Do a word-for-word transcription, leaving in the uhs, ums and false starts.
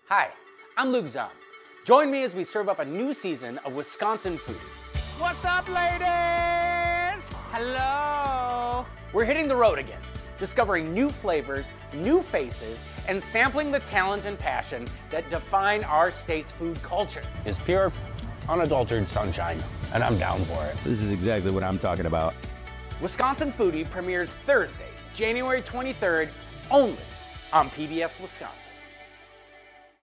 Hi, I'm Luke Zahn. Join me as we serve up a new season of Wisconsin Food. What's up, ladies? Hello. We're hitting the road again, discovering new flavors, new faces, and sampling the talent and passion that define our state's food culture. It's pure, unadulterated sunshine, and I'm down for it. This is exactly what I'm talking about. Wisconsin Foodie premieres Thursday, January twenty-third, only on P B S Wisconsin.